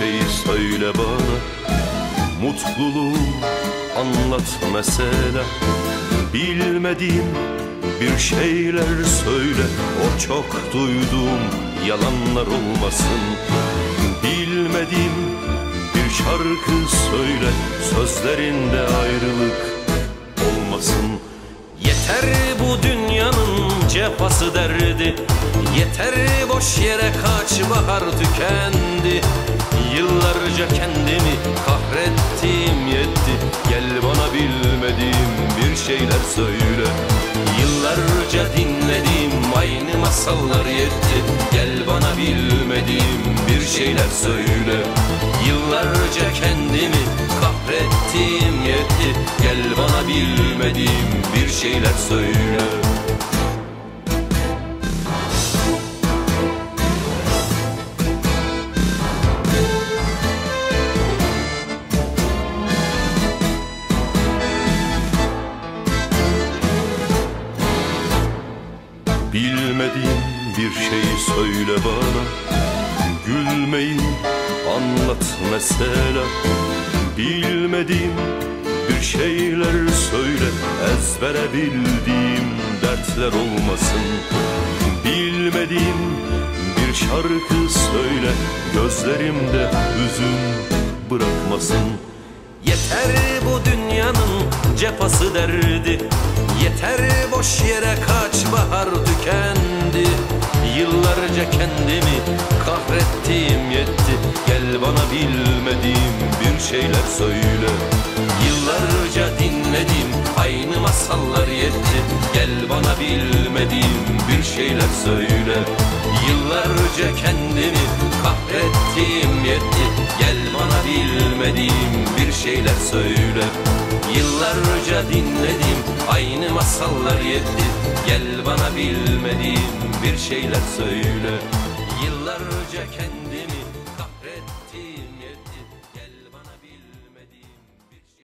şey söyle bana. Mutluluğu anlat mesela. Bilmediğim bir şeyler söyle. O çok duyduğum yalanlar olmasın. Bilmediğim bir şarkı söyle. Sözlerinde ayrılık olmasın. Yeter bu dünyanın cefası derdi. Yeter boş yere kaç bahar tükendi. Yıllarca kendimi kahrettim yetti. Gel bana bilmediğim bir şeyler söyle. Yıllarca dinlediğim aynı masallar yetti. Gel bana bilmediğim bir şeyler söyle. Yıllarca kendimi kahrettim yetti. Gel bana bilmediğim bir şeyler söyle. Bilmediğim bir şey söyle bana. Gülmeyi anlat mesela. Bilmediğim bir şeyler söyle. Ezbere bildiğim dertler olmasın. Bilmediğim bir şarkı söyle. Gözlerimde hüzün bırakmasın. Yeter bu dünyanın cefası derdi. Yeter boş yere kaç bahar tükendi. Yıllarca kendimi kahrettim yetti. Gel bana bilmediğim bir şeyler söyle. Yıllarca dinledim aynı masallar yetti. Gel bana bilmediğim bir şeyler söyle. Yıllarca kendimi kahrettim yetti. Gel bana bilmediğim bir şeyler söyle. Yıllarca dinledim aynı masallar yetti. Gel bana bilmediğim bir şeyler söyle. Yıllarca kendimi